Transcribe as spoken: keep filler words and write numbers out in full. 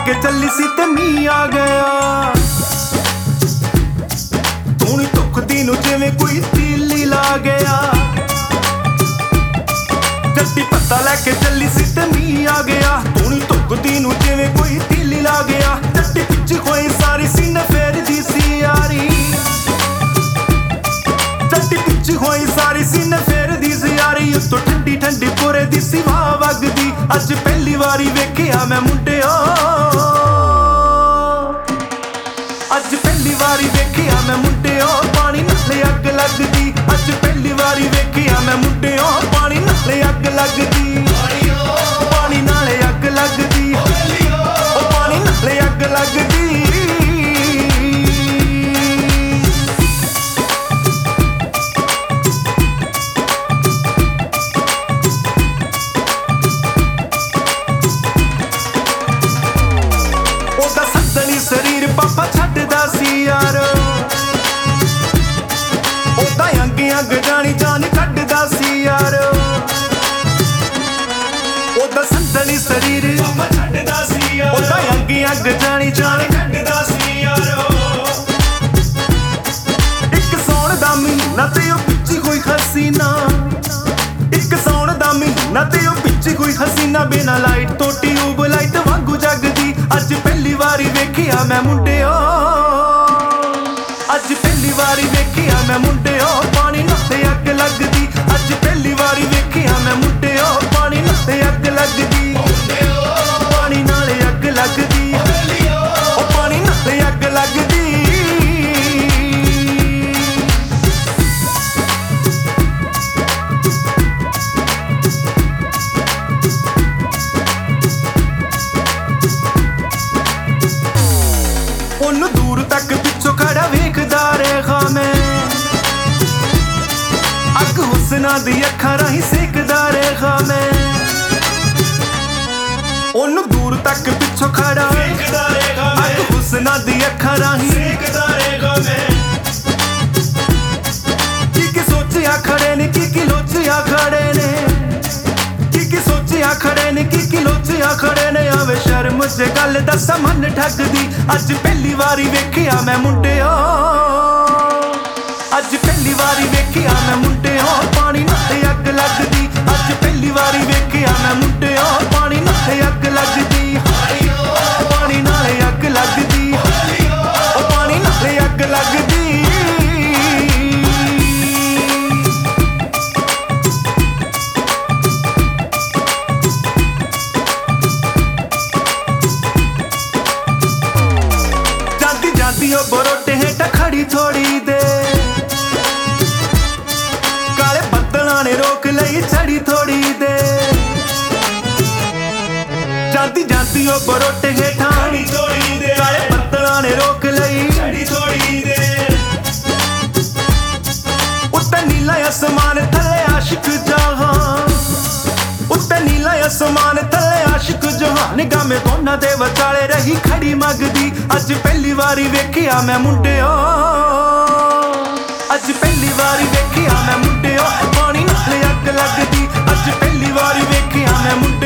लैके चली सी ते मींह आ गया। धूनी धुखदी नूं जिवें कोई तीली ला गया। जट्टी पत्ता लैके चली सी ते मींह आ गया। धूनी धुखदी नूं जिवें कोई तीली ला गया। जट्टी पिच खोई सारी सीने फेरदी सी यारी। जट्टी पिच खोई सारी सीने फेरदी सी यारी। उत्तों ठंडी ठंडी पुरे दी सी वाह वगदी। अज पहली वारी वेखिया मैं मुंडिया। अज पहली वारी वेखिया मैं मुंडिया। पानी नाले अग लगदी। अज पहली वारी वेखिया मैं मुंडिया। पानी नाले अग लगदी। पानी नाले अग लगदी। ओ पानी नाले अग लगदी। शरीर पापा छड्डदा सी यार। ओदा अंग अंग जानी जान कड्डदा सी यार। ओदा संदली शरीर पापा छड्डदा सी यार। ओदा अंग अंग जानी जान कड्डदा सी यार। इक सौण दा महीना ते ओ पिच्ची कोई हसीना। इक सौण दा महीना ते ओ पिच्ची कोई हसीना। बिना लाइट तो ट्यूब लाइट वांगू जगदी। अज पहली वारी वेखिया मैं मुंडिया। अज पहली वारी वेखिया मैं मुंडिया। पानी नाले अग लगदी। अज पहली वारी वेखिया मैं मुंडिया। पानी नाले अग लगदी। पानी नाले अग लगदी। ओ पानी नाले अग लगदी। ओनू दूर तक पिछों खड़ा वेखदा रहा मैं। अग हुस्ना दी अखां राहीं सेकदा रहा मैं। ओनू दूर तक पिछों खड़ा वेखदा रहा मैं। अग हुस्ना दी अखां राहीं सेकदा रहा मैं। की की सोचिया खड़े ने की की लोचिया खड़े ने। की की सोचिया खड़े ने की की लोचिया खड़े ने। आवे शर्म च गल दस मन ठगदी। अज पहली वारी वेखिया मैं मुंडिया। अज पहली वारी वेखिया मैं मुंडिया। पानी नाले अग लगदी। अज पहली वारी वेखिया मैं मुंडिया। पानी नाले अग लगदी। पानी नाले अग लगदी। ओ पानी नाले अग लगदी। बरोटे हेठ खड़ी थोड़ी दे। काले बदलां ने रोक लई छड़ी थोड़ी दे। जाती जाती ओ बरोटे हेठा थोड़ी दे। काले बदलां ने रोक लई छड़ी थोड़ी दे। उत्ते नीला आसमान थले आशिक जहां। उत्ते नीला आसमान थले आशिक जहां। निगाह में दोनां दे विचाले रही खड़ी मगदी। अज पहली वारी वेखिया मैं मुंडिया। अज पहली वारी वेखिया मैं मुंडिया। पानी नाले अग लगदी। अज पहली वारी वेखिया मैं मुंडिया।